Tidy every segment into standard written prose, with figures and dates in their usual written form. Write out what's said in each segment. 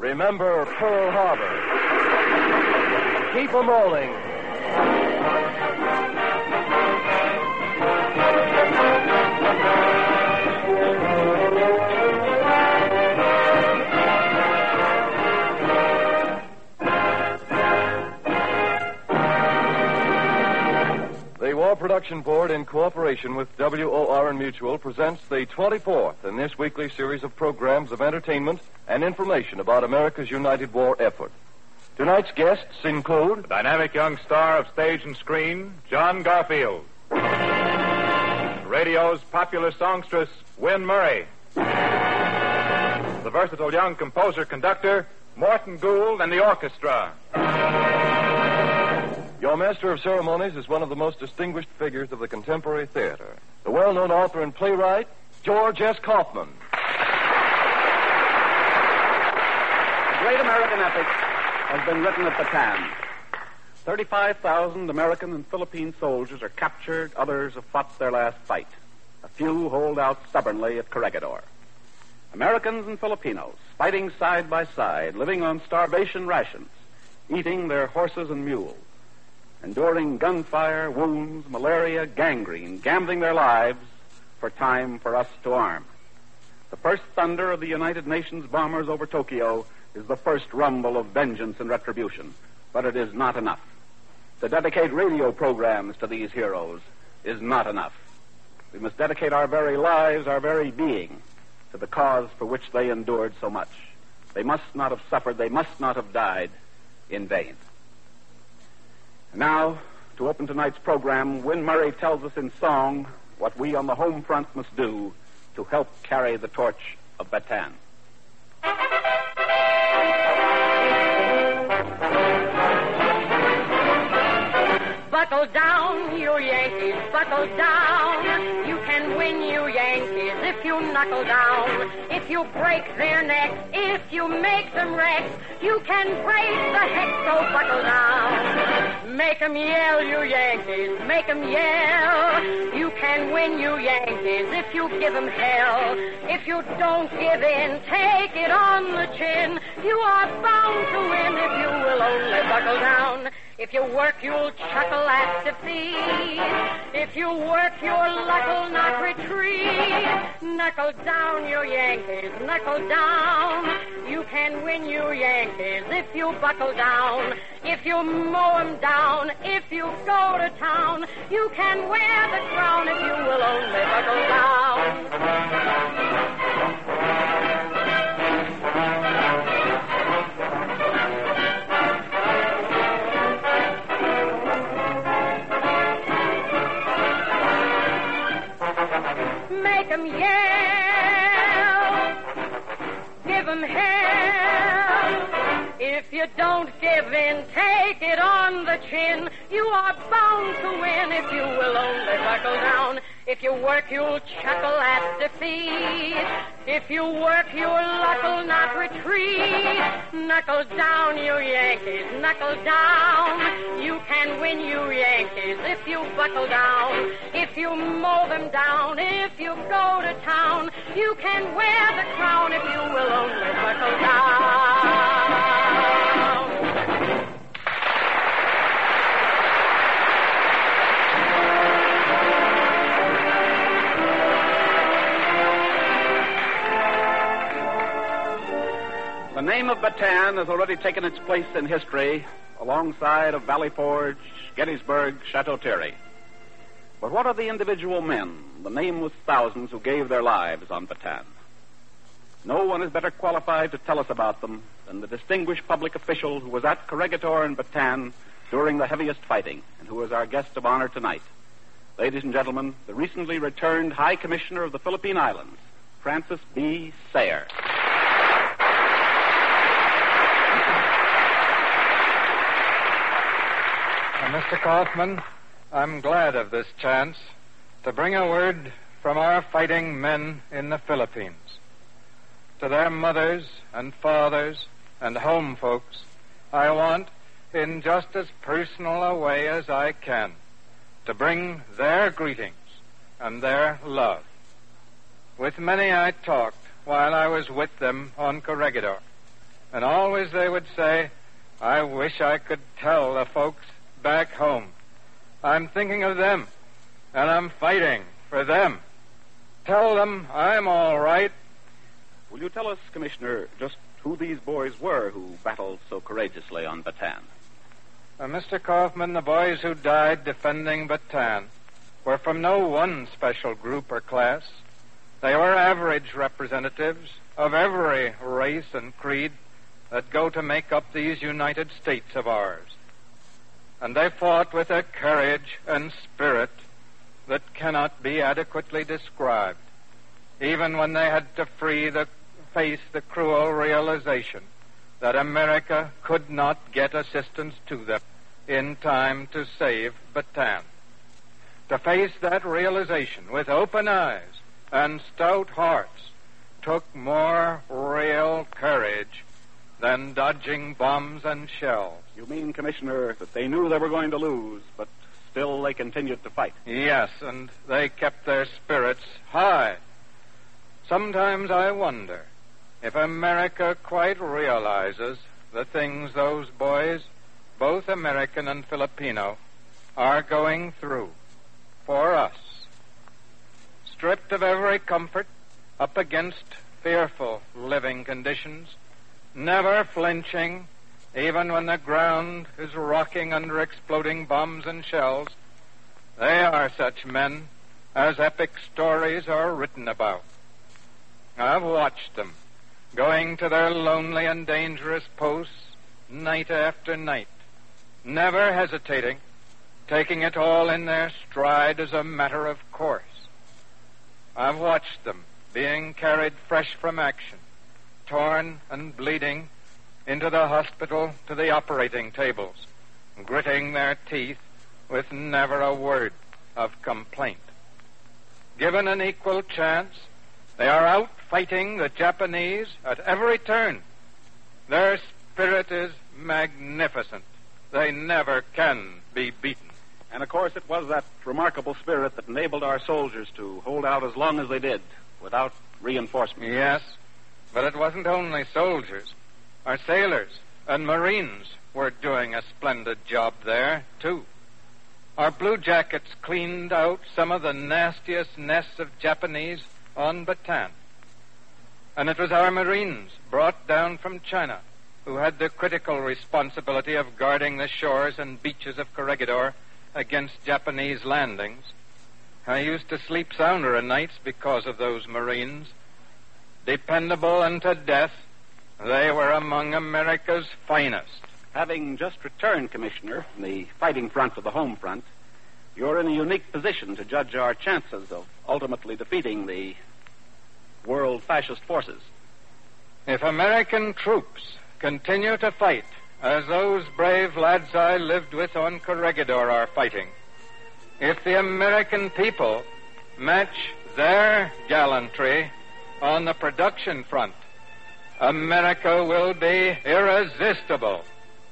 Remember Pearl Harbor. Keep 'em rolling. The War Production Board, in cooperation with WOR and Mutual, presents the 24th in this weekly series of programs of entertainment and information about America's united war effort. Tonight's guests include... The dynamic young star of stage and screen, John Garfield. Radio's popular songstress, Win Murray. The versatile young composer-conductor, Morton Gould and the orchestra. Your master of ceremonies is one of the most distinguished figures of the contemporary theater, the well-known author and playwright, George S. Kaufman. The great American epic has been written at Bataan. 35,000 American and Philippine soldiers are captured, others have fought their last fight. A few hold out stubbornly at Corregidor. Americans and Filipinos, fighting side by side, living on starvation rations, eating their horses and mules, enduring gunfire, wounds, malaria, gangrene, gambling their lives for time for us to arm. The first thunder of the United Nations bombers over Tokyo is the first rumble of vengeance and retribution, but it is not enough. To dedicate radio programs to these heroes is not enough. We must dedicate our very lives, our very being, to the cause for which they endured so much. They must not have suffered, they must not have died in vain. Now, to open tonight's program, Win Murray tells us in song what we on the home front must do to help carry the torch of Bataan. Buckle down, you Yankees, buckle down. You can win, you Yankees, if you knuckle down. If you break their necks, if you make them wrecks, you can break the heck, so buckle down. Make 'em yell, you Yankees, make 'em yell. You can win, you Yankees, if you give 'em hell. If you don't give in, take it on the chin. You are bound to win if you will only buckle down. If you work, you'll chuckle at defeat. If you work, your luck'll not retreat. Knuckle down, you Yankees, knuckle down. You can win, you Yankees, if you buckle down. If you mow 'em down, if you go to town, you can wear the crown if you will only buckle down. Make 'em yell, give 'em hell. If you don't give in, take it on the chin. You are bound to win if you will only buckle down. If you work, you'll chuckle at defeat. If you work, your luck'll not retreat. Knuckle down, you Yankees, knuckle down. You can win, you Yankees, if you buckle down. If you mow them down, if you go to town, you can wear the crown if you will only buckle down. The name of Bataan has already taken its place in history alongside of Valley Forge, Gettysburg, Chateau Thierry. But what are the individual men, the nameless thousands who gave their lives on Bataan? No one is better qualified to tell us about them than the distinguished public official who was at Corregidor and Bataan during the heaviest fighting and who is our guest of honor tonight. Ladies and gentlemen, the recently returned High Commissioner of the Philippine Islands, Francis B. Sayre. Mr. Kaufman, I'm glad of this chance to bring a word from our fighting men in the Philippines. To their mothers and fathers and home folks, I want, in just as personal a way as I can, to bring their greetings and their love. With many I talked while I was with them on Corregidor. And always they would say, I wish I could tell the folks back home. I'm thinking of them, and I'm fighting for them. Tell them I'm all right. Will you tell us, Commissioner, just who these boys were who battled so courageously on Bataan? Mr. Kaufman, the boys who died defending Bataan were from no one special group or class. They were average representatives of every race and creed that go to make up these United States of ours. And they fought with a courage and spirit that cannot be adequately described, even when they had to face the cruel realization that America could not get assistance to them in time to save Bataan. To face that realization with open eyes and stout hearts took more real courage than dodging bombs and shells. You mean, Commissioner, that they knew they were going to lose, but still they continued to fight? Yes, and they kept their spirits high. Sometimes I wonder if America quite realizes the things those boys, both American and Filipino, are going through for us. Stripped of every comfort, up against fearful living conditions, never flinching, even when the ground is rocking under exploding bombs and shells, they are such men as epic stories are written about. I've watched them going to their lonely and dangerous posts night after night, never hesitating, taking it all in their stride as a matter of course. I've watched them being carried fresh from action, torn and bleeding, into the hospital to the operating tables, gritting their teeth with never a word of complaint. Given an equal chance, they are out fighting the Japanese at every turn. Their spirit is magnificent. They never can be beaten. And, of course, it was that remarkable spirit that enabled our soldiers to hold out as long as they did without reinforcement. Yes, but it wasn't only soldiers. Our sailors and Marines were doing a splendid job there, too. Our Blue Jackets cleaned out some of the nastiest nests of Japanese on Bataan. And it was our Marines, brought down from China, who had the critical responsibility of guarding the shores and beaches of Corregidor against Japanese landings. I used to sleep sounder o' nights because of those Marines. Dependable unto death, they were among America's finest. Having just returned, Commissioner, from the fighting front of the home front, you're in a unique position to judge our chances of ultimately defeating the world fascist forces. If American troops continue to fight as those brave lads I lived with on Corregidor are fighting, if the American people match their gallantry on the production front, America will be irresistible.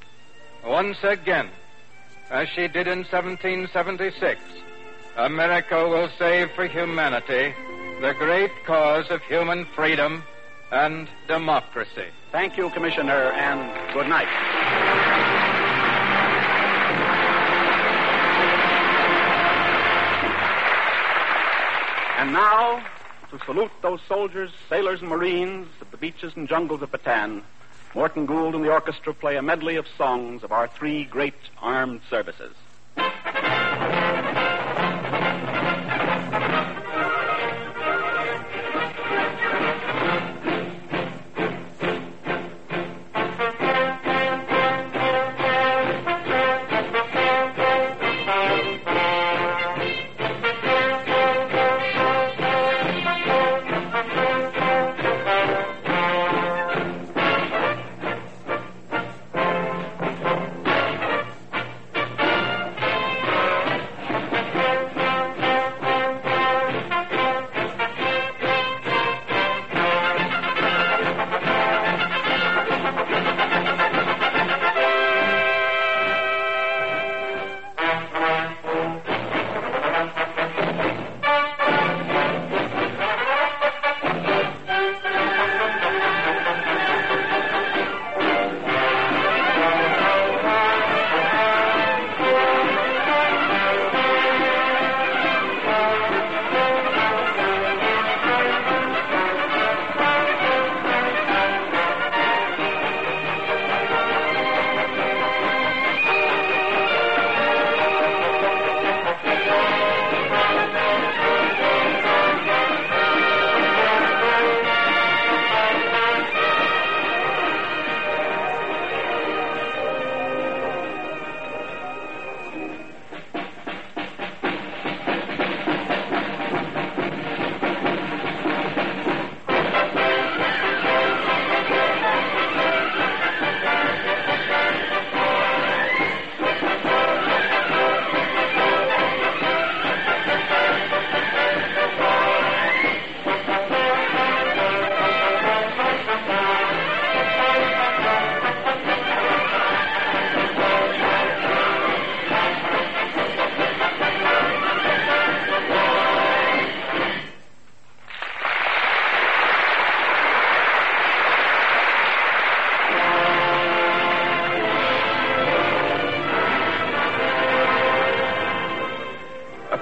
Once again, as she did in 1776, America will save for humanity the great cause of human freedom and democracy. Thank you, Commissioner, and good night. And now, to salute those soldiers, sailors, and Marines of the beaches and jungles of Bataan, Morton Gould and the orchestra play a medley of songs of our three great armed services.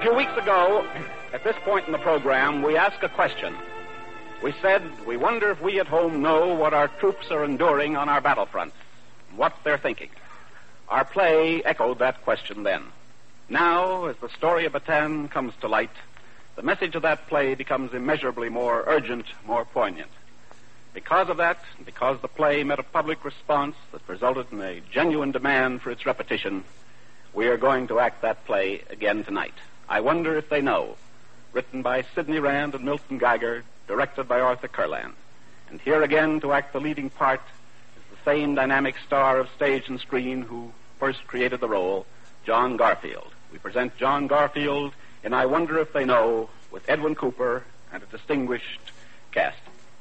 few weeks ago, at this point in the program, we asked a question. We said, we wonder if we at home know what our troops are enduring on our battlefronts, what they're thinking. Our play echoed that question then. Now, as the story of Bataan comes to light, the message of that play becomes immeasurably more urgent, more poignant. Because of that, because the play met a public response that resulted in a genuine demand for its repetition, we are going to act that play again tonight. I Wonder If They Know, written by Sidney Rand and Milton Geiger, directed by Arthur Kurland. And here again to act the leading part is the same dynamic star of stage and screen who first created the role, John Garfield. We present John Garfield in I Wonder If They Know with Edwin Cooper and a distinguished cast.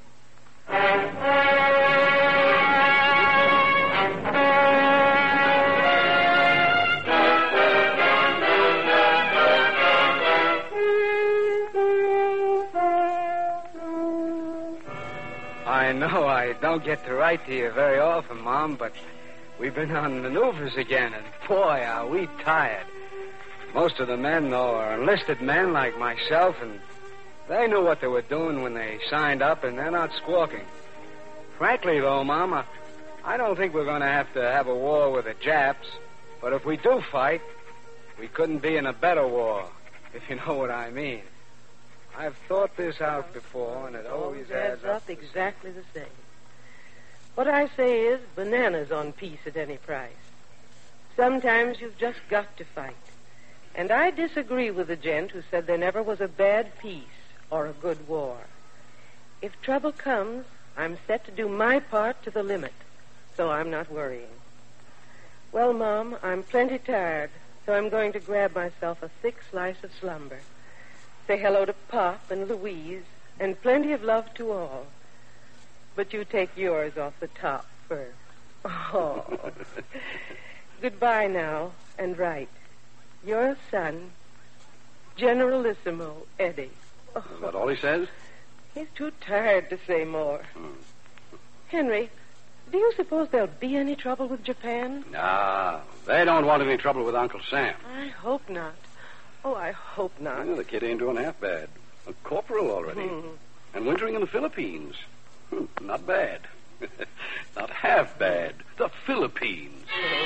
I know I don't get to write to you very often, Mom, but we've been on maneuvers again, and boy, are we tired. Most of the men, though, are enlisted men like myself, and they knew what they were doing when they signed up, and they're not squawking. Frankly, though, Mom, I don't think we're going to have a war with the Japs, but if we do fight, we couldn't be in a better war, if you know what I mean. I've thought this out before, and it always adds up exactly the same. What I say is bananas on peace at any price. Sometimes you've just got to fight. And I disagree with the gent who said there never was a bad peace or a good war. If trouble comes, I'm set to do my part to the limit, so I'm not worrying. Well, Mom, I'm plenty tired, so I'm going to grab myself a thick slice of slumber. Say hello to Pop and Louise, and plenty of love to all. But you take yours off the top first. Oh. Goodbye now, and write. Your son, Generalissimo Eddie. Oh. Is that all he says? He's too tired to say more. Henry, do you suppose there'll be any trouble with Japan? Nah, they don't want any trouble with Uncle Sam. I hope not. Oh, I hope not. Well, the kid ain't doing half bad. A corporal already. And wintering in the Philippines. Not bad. Not half bad. The Philippines.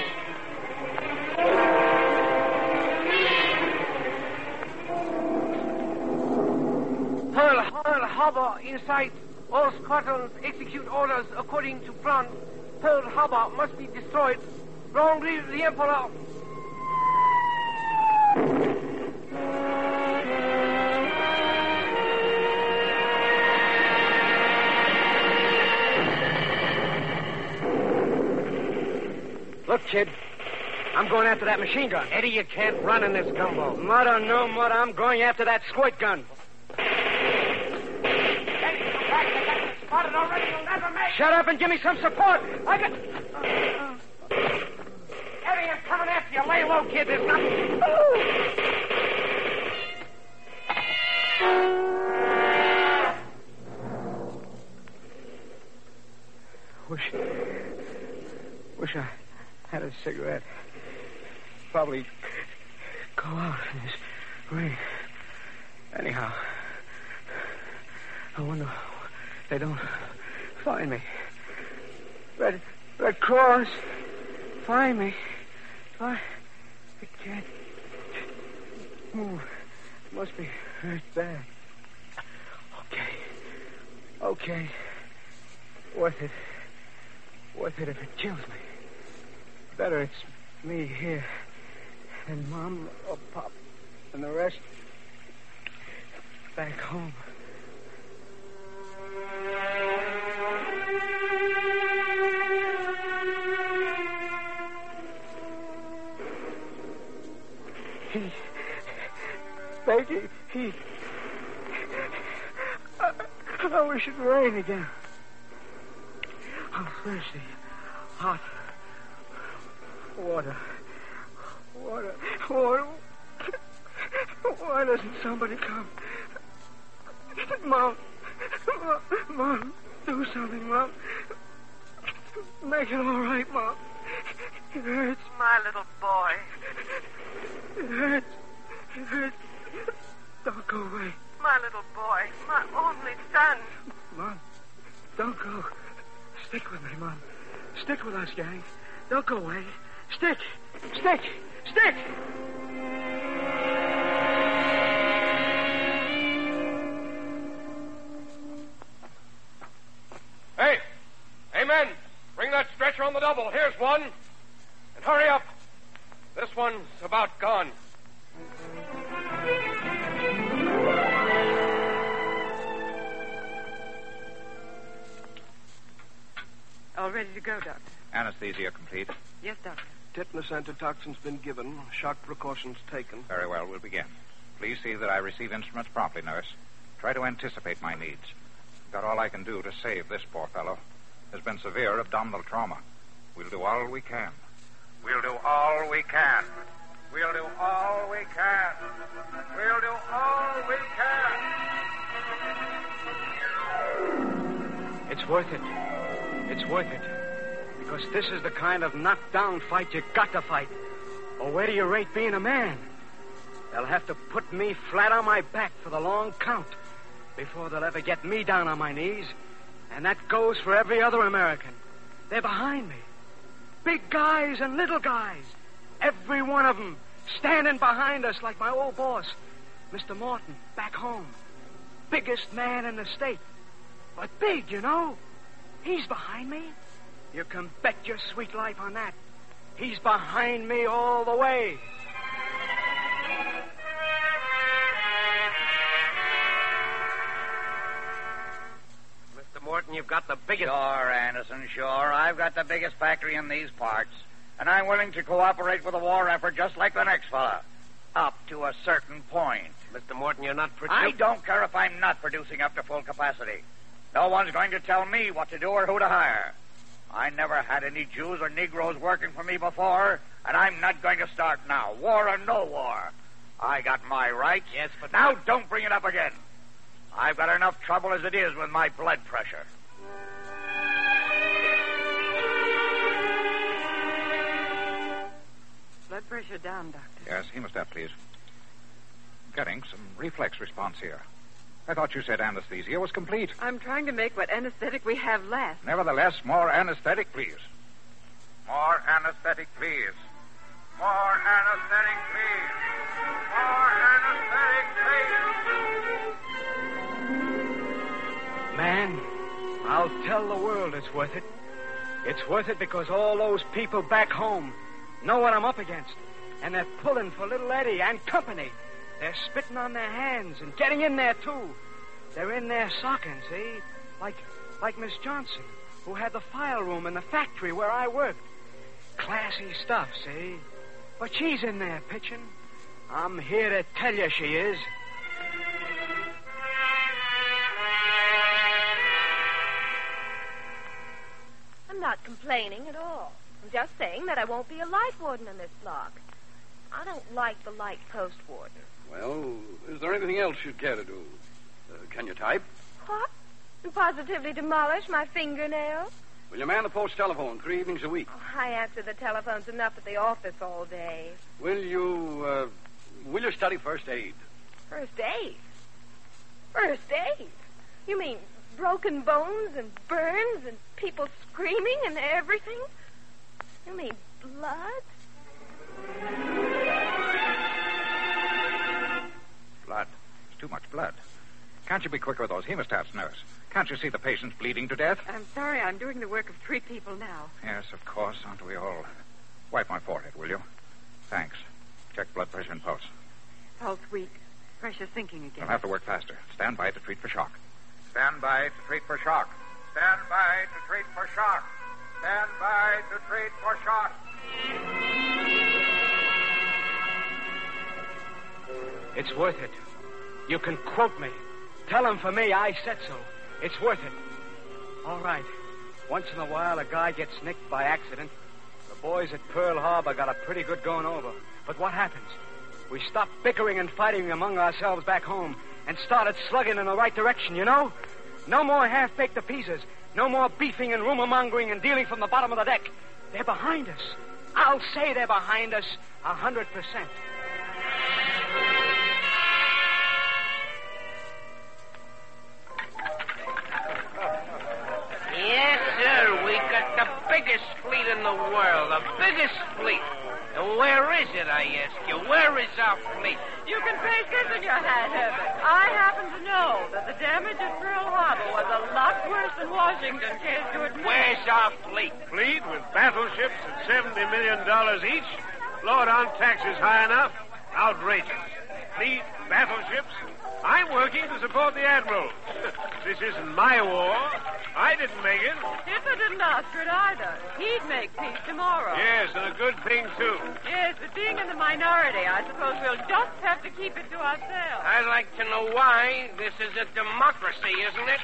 Pearl Harbor in sight. All squadrons execute orders according to plan. Pearl Harbor must be destroyed. Long live the Emperor. Look, kid, I'm going after that machine gun. Eddie, you can't run in this gumbo. Mother, no, Mother, I'm going after that squirt gun. Eddie, come back. They got you spotted already. You'll never make it. Shut up and give me some support. Eddie, I'm coming after you. Lay low, kid. There's nothing. Wish I had a cigarette. Probably go out in this rain. Anyhow, I wonder they don't find me. Red Cross, find me. I can't move. Must be hurt bad. Okay. Worth it. Worth it if it kills me. Better it's me here than Mom or Pop and the rest back home. I wish it rained again. I'm thirsty. Hot. Water. Why doesn't somebody come? Mom, do something, Mom. Make it all right, Mom. It hurts. My little boy. It hurts Don't go away. My little boy, my only son. Mom, don't go. Stick with me, Mom. Stick with us, gang. Don't go away. Stick! Stick! Stick! Hey! Hey, men! Bring that stretcher on the double. Here's one. And hurry up. This one's about gone. All ready to go, Doctor. Anesthesia complete. Yes, Doctor. Tetanus antitoxin's been given. Shock precautions taken. Very well, we'll begin. Please see that I receive instruments promptly, nurse. Try to anticipate my needs. Got all I can do to save this poor fellow. There's been severe abdominal trauma. We'll do all we can. We'll do all we can. We'll do all we can. We'll do all we can. It's worth it. It's worth it. Because this is the kind of knockdown fight you got to fight. Or where do you rate being a man? They'll have to put me flat on my back for the long count before they'll ever get me down on my knees. And that goes for every other American. They're behind me. Big guys and little guys. Every one of them standing behind us like my old boss, Mr. Morton, back home. Biggest man in the state. But big, you know. He's behind me. You can bet your sweet life on that. He's behind me all the way. Mr. Morton, you've got the biggest... Sure, Anderson, sure. I've got the biggest factory in these parts. And I'm willing to cooperate with the war effort just like the next fella. Up to a certain point. Mr. Morton, you're not... I don't care if I'm not producing up to full capacity. No one's going to tell me what to do or who to hire. I never had any Jews or Negroes working for me before, and I'm not going to start now. War or no war. I got my rights. Yes, but... Now don't bring it up again. I've got enough trouble as it is with my blood pressure. Blood pressure down, Doctor. Yes, hemostat, please. Getting some reflex response here. I thought you said anesthesia was complete. I'm trying to make what anesthetic we have left. Nevertheless, more anesthetic, please. More anesthetic, please. More anesthetic, please. More anesthetic, please. Man, I'll tell the world it's worth it. It's worth it because all those people back home know what I'm up against. And they're pulling for little Eddie and company. They're spitting on their hands and getting in there, too. They're in there socking, see? Like Miss Johnson, who had the file room in the factory where I worked. Classy stuff, see? But she's in there pitching. I'm here to tell you she is. I'm not complaining at all. I'm just saying that I won't be a life warden in this block. I don't like the light post warden. Well, is there anything else you'd care to do? Can you type? What? You positively demolish my fingernails? Will you man the post telephone 3 evenings a week? Oh, I answer the telephones enough at the office all day. Will you study first aid? First aid? First aid? You mean broken bones and burns and people screaming and everything? You mean blood? Blood. It's too much blood. Can't you be quicker with those hemostats, nurse? Can't you see the patient's bleeding to death? I'm sorry, I'm doing the work of 3 people now. Yes, of course. Aren't we all? Wipe my forehead, will you? Thanks. Check blood pressure and pulse. Pulse weak. Pressure sinking again. You'll have to work faster. Stand by to treat for shock. Stand by to treat for shock. Stand by to treat for shock. Stand by to treat for shock. It's worth it. You can quote me. Tell them for me I said so. It's worth it. All right. Once in a while, a guy gets nicked by accident. The boys at Pearl Harbor got a pretty good going over. But what happens? We stopped bickering and fighting among ourselves back home and started slugging in the right direction, you know? No more half-baked appeasers. No more beefing and rumor-mongering and dealing from the bottom of the deck. They're behind us. I'll say they're behind us 100%. biggest fleet in the world. The biggest fleet. And where is it, I ask you? Where is our fleet? You can take this in your hand, Herbert. I happen to know that the damage at Pearl Harbor was a lot worse than Washington cares to admit. Where's our fleet? Fleet with battleships at $70 million each? Lord, aren't taxes high enough? Outrageous. Fleet, battleships. I'm working to support the Admiral. This isn't my war. I didn't make it. Hitler didn't ask for it either. He'd make peace tomorrow. Yes, and a good thing, too. Yes, but being in the minority, I suppose we'll just have to keep it to ourselves. I'd like to know why. This is a democracy, isn't it?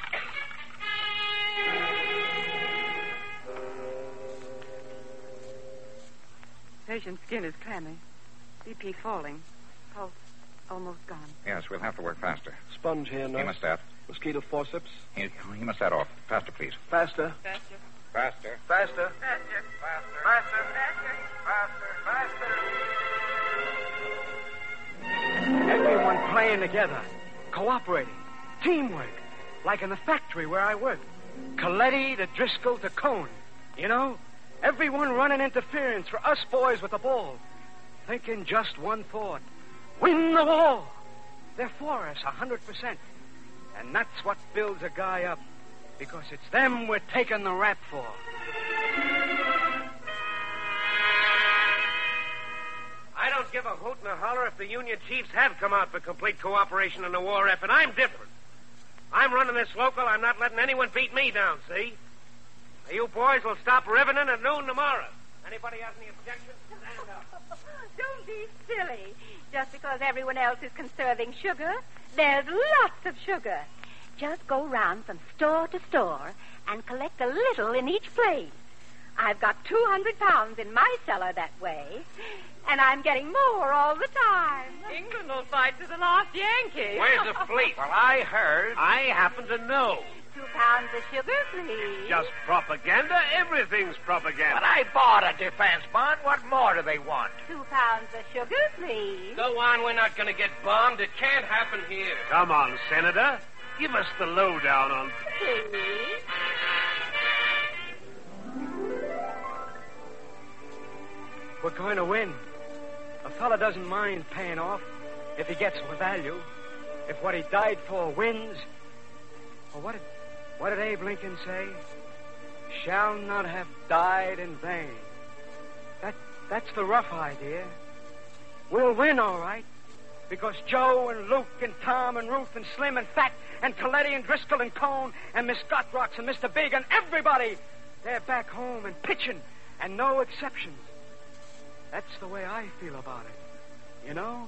Patient's skin is clammy. BP falling. Pulse almost gone. Yes, we'll have to work faster. Sponge here, nurse. Hemostat. Mosquito forceps. Hemostat off. Faster, please. Faster. Faster. Faster. Faster. Faster. Faster. Everyone playing together, cooperating, teamwork, like in the factory where I work. Coletti to Driscoll to Cone. You know, everyone running interference for us boys with the ball, thinking just one thought: win the war. They're for us 100%. And that's what builds a guy up, because it's them we're taking the rap for. I don't give a hoot and a holler if the Union chiefs have come out for complete cooperation in the war effort. I'm different. I'm running this local. I'm not letting anyone beat me down, see? Now, you boys will stop riveting at noon tomorrow. Anybody has any objections? Stand up. Don't be silly. Just because everyone else is conserving sugar, there's lots of sugar. Just go round from store to store and collect a little in each place. I've got 200 pounds in my cellar that way, and I'm getting more all the time. England will fight to the last Yankee. Where's the fleet? Well, I heard. I happen to know. 2 pounds of sugar, please. Just propaganda? Everything's propaganda. But I bought a defense bond. What more do they want? 2 pounds of sugar, please. Go on. We're not going to get bombed. It can't happen here. Come on, Senator. Give us the lowdown on... Please. We're going to win. A fella doesn't mind paying off if he gets the value. If what he died for wins. Or what did Abe Lincoln say? Shall not have died in vain. That's the rough idea. We'll win, all right. Because Joe and Luke and Tom and Ruth and Slim and Fat and Coletti and Driscoll and Cone and Miss Gotrocks and Mr. Big and everybody, they're back home and pitching, and no exceptions. That's the way I feel about it. You know?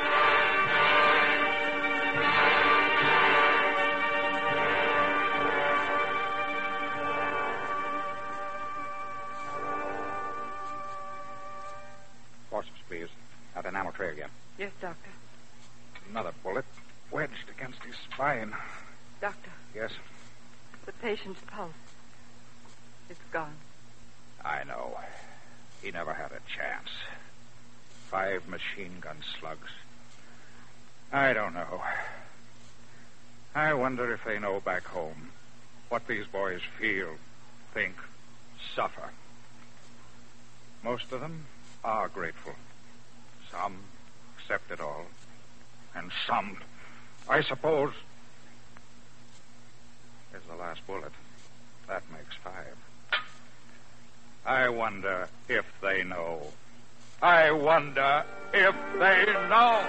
Forceps, please. At an ammo tray again. Yes, Doctor. Another bullet wedged against his spine. Doctor. Yes? The patient's pulse. It's gone. I know. He never had a chance. 5 machine gun slugs. I don't know. I wonder if they know back home what these boys feel, think, suffer. Most of them are grateful. Some accept it all. And some, I suppose... There's the last bullet. That makes 5. I wonder if they know. I wonder if they know.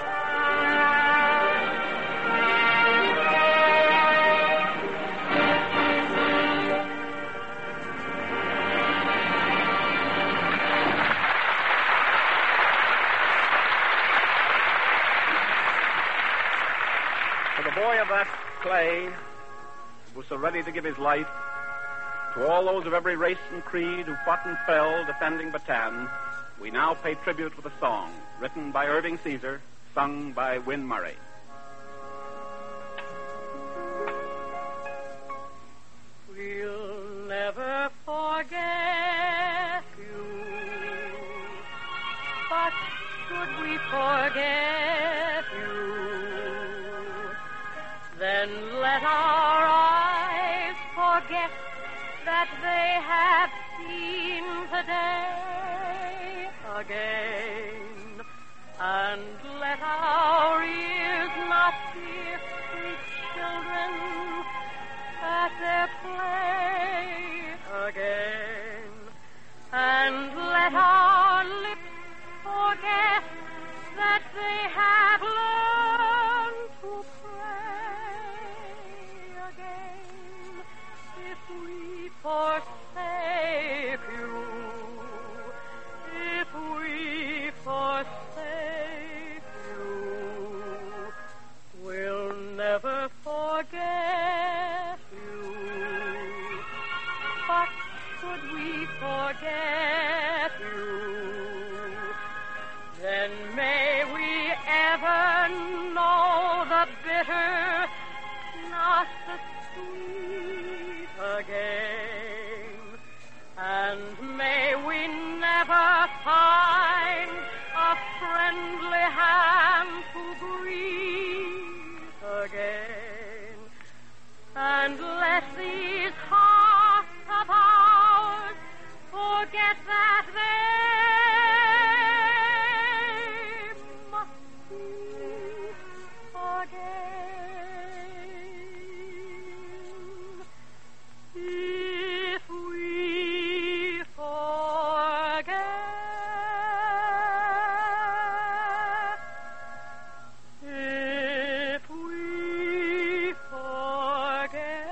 To the boy of that clay, who was so ready to give his life, to all those of every race and creed who fought and fell defending Bataan, we now pay tribute with a song written by Irving Caesar, sung by Win Murray. We'll never forget you, but should we forget you, then let our eyes forget that they have seen again. And let our ears not hear sweet children at their play again. And let our lips forget that they have learned to pray again. If we forsake you, if we forsake you, we'll never forget you. But should we forget you, then may we ever know the bitter, not the sweet again. And may we never find a friendly hand to breathe again. And let these hearts of ours forget that they must beat again. If we forget, if we forget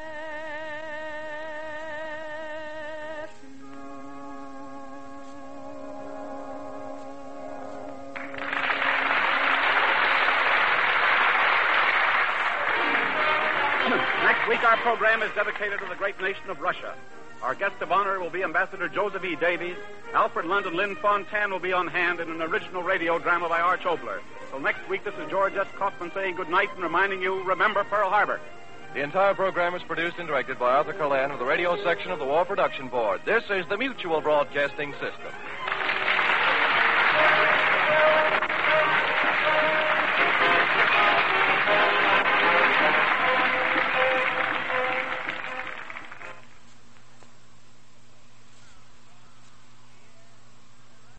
Next week, our program is dedicated to the great nation of Russia. Our guest of honor will be Ambassador Joseph E. Davies. Alfred Lunt and Lynn Fontanne will be on hand in an original radio drama by Arch Obler. So next week, this is George S. Kaufman saying good night and reminding you, remember Pearl Harbor. The entire program is produced and directed by Arthur Curlan of the radio section of the War Production Board. This is the Mutual Broadcasting System.